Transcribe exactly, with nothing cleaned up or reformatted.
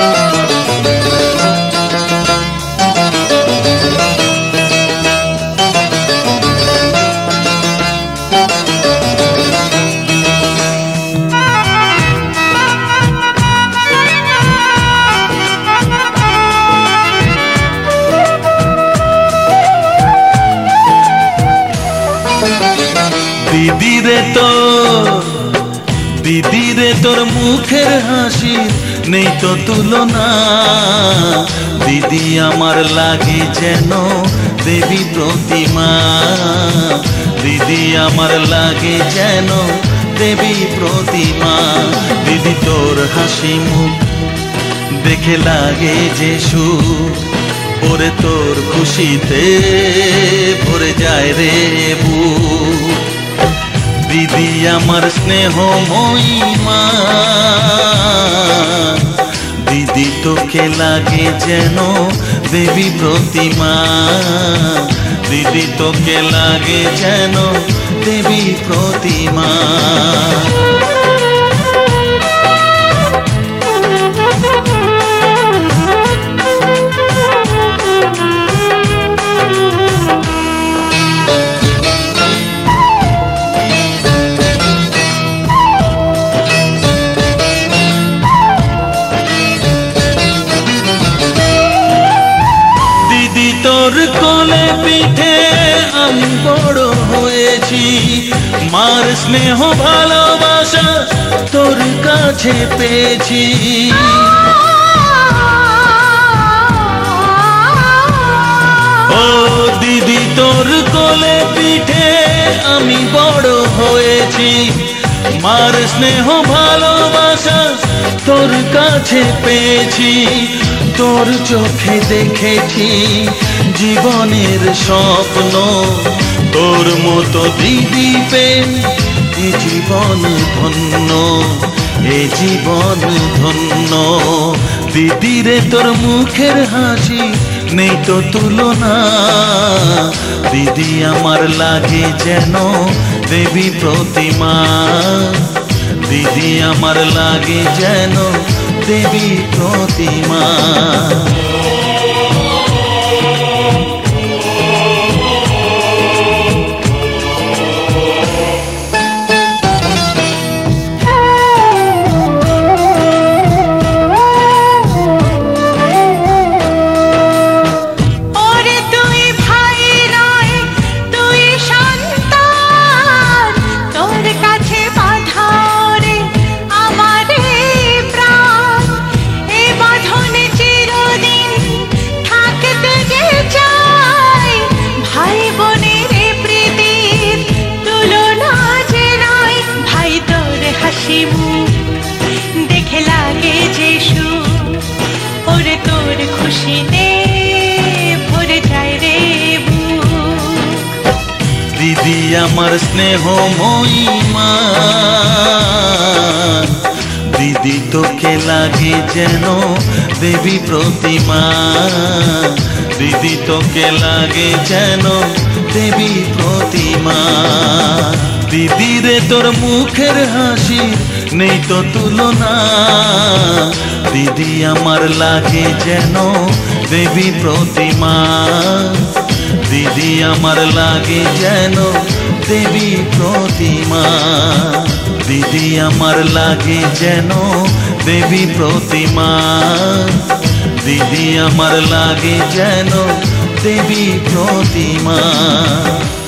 দিদি রে তোর দিদি রে তোর মুখের হাসি নেই তো তুলনা। দিদি আমার লাগে যেন দেবী প্রতিমা, দিদি আমার লাগে যেন দেবী প্রতিমা। দিদি তোর হাসি মুখ দেখে লাগে যে সুখ, ওরে তোর খুশিতে ভরে যায় রে বুক। দিদি আমার স্নেহময়ী মা, দিদি তোকে লাগে যেন দেবী প্রতিমা, দিদি তোকে লাগে যেন দেবী প্রতিমা। তোর কোলে পিঠে আমি বড় হয়েছি, মার স্নেহ ভালোবাসা তোর কাছে পেয়েছি। ও দিদি তোর কোলে পিঠে আমি বড় হয়েছি, মার স্নেহ ভালোবাসা তোর কাছে পেয়েছি। তোর চোখে দেখেছি জীবনের স্বপ্ন, তোর মতো দিদি পেয়ে এ জীবন ধন্য, এ জীবন ধন্য। দিদি রে তোর মুখের হাসি নেই তো তুলনা, দিদি আমার লাগে যেন দেবী প্রতিমা, দিদি আমার লাগে যেন দেবী প্রতিমা। দেখে লাগে যে সুখ, ওরে তোর খুশিতে ভরে যায় রে বুক। দিদি আমার স্নেহময়ী মা, দিদি তোকে লাগে যেন দেবী প্রতিমা, দিদি তোকে লাগে যেন দেবী প্রতিমা। দিদি রে তোর মুখের হাসি নেই তো তুলনা, দিদি আমার লাগে যেন দেবী প্রতিমা, দিদি আমার লাগে যেন দেবী প্রতিমা, দিদি আমার লাগে যেন দেবী প্রতিমা, দিদি আমার লাগে যেন দেবী প্রতিমা।